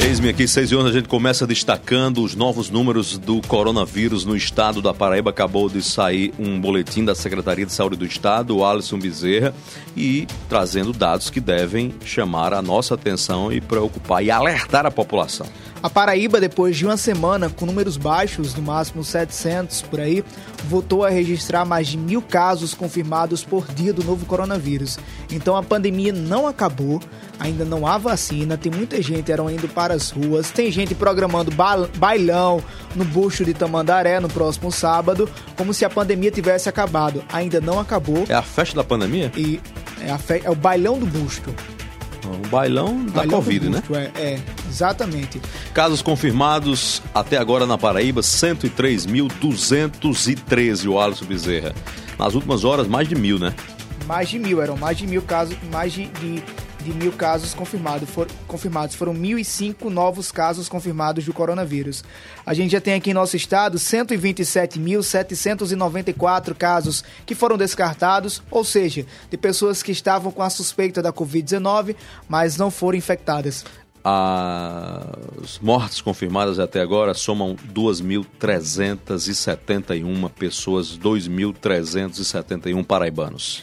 Eis-me aqui, 6h11, a gente começa destacando os novos números do coronavírus no estado da Paraíba. Acabou de sair um boletim da Secretaria de Saúde do Estado, o Alisson Bezerra, e trazendo dados que devem chamar a nossa atenção e preocupar e alertar a população. A Paraíba, depois de uma semana com números baixos, no máximo 700 por aí, voltou a registrar mais de 1.000 casos confirmados por dia do novo coronavírus. Então a pandemia não acabou, ainda não há vacina, tem muita gente indo para as ruas, tem gente programando bailão no Busto de Tamandaré no próximo sábado, como se a pandemia tivesse acabado. Ainda não acabou. É a festa da pandemia? E é o bailão do Busto. O bailão da Covid, né? Exatamente. Casos confirmados até agora na Paraíba, 103.213, o Alisson Bezerra. Nas últimas horas, mais de 1.000, né? Mais de 1.000, eram mais de 1.000 casos, mais de 1.000 casos confirmados. Foram 1.005 novos casos confirmados do coronavírus. A gente já tem aqui em nosso estado 127.794 casos que foram descartados, ou seja, de pessoas que estavam com a suspeita da Covid-19, mas não foram infectadas. As mortes confirmadas até agora somam 2.371 pessoas, 2.371 paraibanos.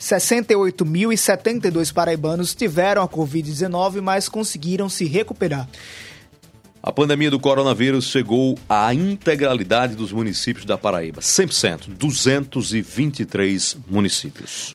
68.072 paraibanos tiveram a Covid-19, mas conseguiram se recuperar. A pandemia do coronavírus chegou à integralidade dos municípios da Paraíba, 100%, 223 municípios.